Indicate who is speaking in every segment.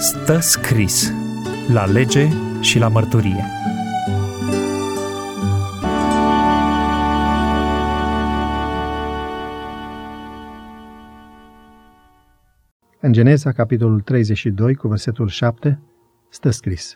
Speaker 1: Stă scris la lege și la mărturie.
Speaker 2: În Geneza, capitolul 32, cu versetul 7, stă scris: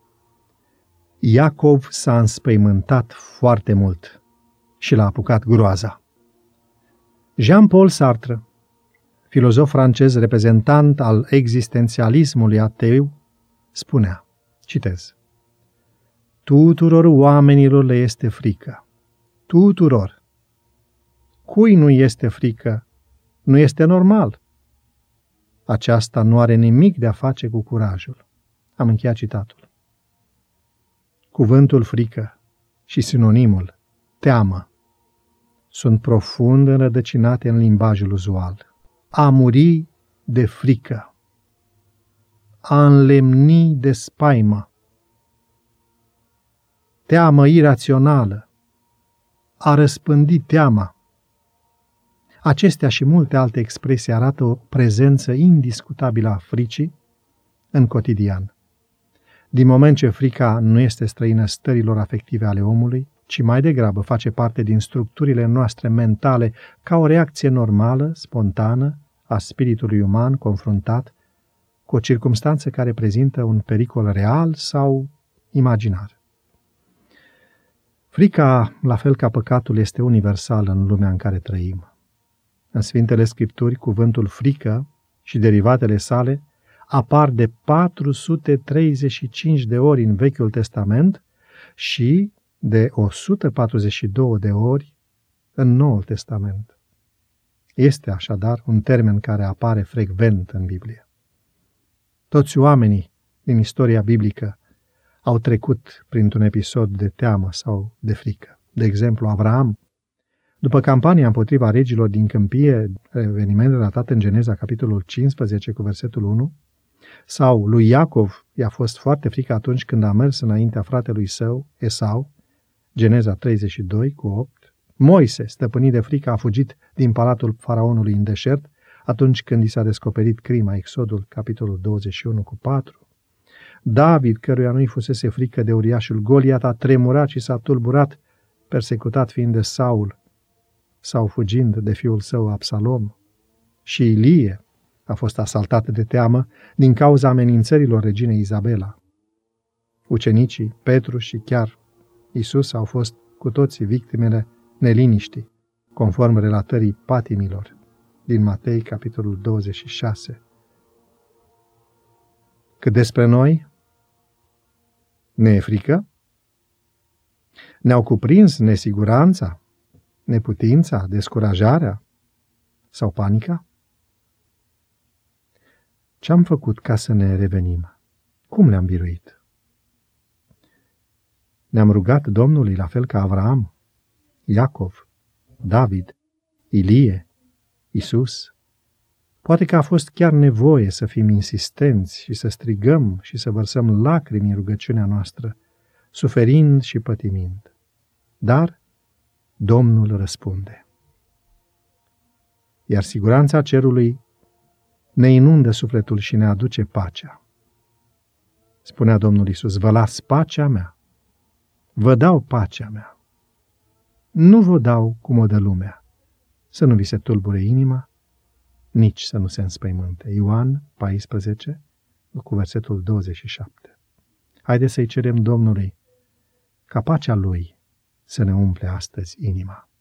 Speaker 2: Iacov s-a înspăimântat foarte mult și l-a apucat groaza. Jean-Paul Sartre, filozof francez reprezentant al existențialismului ateu, spunea, citez: Tuturor oamenilor le este frică. Tuturor. Cui nu este frică, nu este normal. Aceasta nu are nimic de a face cu curajul. Am încheiat citatul. Cuvântul frică și sinonimul teamă sunt profund înrădăcinate în limbajul uzual. A muri de frică, a înlemni de spaimă, teamă irațională, a răspândi teama. Acestea și multe alte expresii arată o prezență indiscutabilă a fricii în cotidian. Din moment ce frica nu este străină stărilor afective ale omului, ci mai degrabă face parte din structurile noastre mentale ca o reacție normală, spontană, a spiritului uman confruntat cu o circumstanță care prezintă un pericol real sau imaginar. Frica, la fel ca păcatul, este universală în lumea în care trăim. În Sfintele Scripturi, cuvântul frică și derivatele sale apar de 435 de ori în Vechiul Testament și de 142 de ori în Noul Testament. Este așadar un termen care apare frecvent în Biblie. Toți oamenii din istoria biblică au trecut printr-un episod de teamă sau de frică. De exemplu, Avraam, după campania împotriva regilor din câmpie, eveniment relatat în Geneza, capitolul 15, cu versetul 1, sau lui Iacov i-a fost foarte frică atunci când a mers înaintea fratelui său, Esau, Geneza 32, cu 8, Moise, stăpânit de frică, a fugit din palatul faraonului în deșert atunci când i s-a descoperit crima, Exodul, capitolul 21, cu 4, David, căruia nu-i fusese frică de uriașul Goliat, a tremurat și s-a tulburat, persecutat fiind de Saul, sau fugind de fiul său Absalom, și Ilie a fost asaltat de teamă din cauza amenințărilor reginei Izabela. Ucenicii, Petru și chiar Isus au fost cu toții victimele neliniștii, conform relatării patimilor din Matei, capitolul 26. Cât despre noi, ne e frică? Ne-au cuprins nesiguranța, neputința, descurajarea sau panica? Ce-am făcut ca să ne revenim? Cum le-am biruit? Ne-am rugat Domnului la fel ca Avraam, Iacov, David, Ilie, Isus. Poate că a fost chiar nevoie să fim insistenți și să strigăm și să vărsăm lacrimi în rugăciunea noastră, suferind și pătimind. Dar Domnul răspunde. Iar siguranța cerului ne inundă sufletul și ne aduce pacea. Spunea Domnul Iisus: vă las pacea mea, vă dau pacea mea. Nu vă dau cum o dă lumea, să nu vi se tulbure inima, nici să nu se înspăimânte. Ioan 14, cu versetul 27. Haideți să-i cerem Domnului ca pacea Lui să ne umple astăzi inima.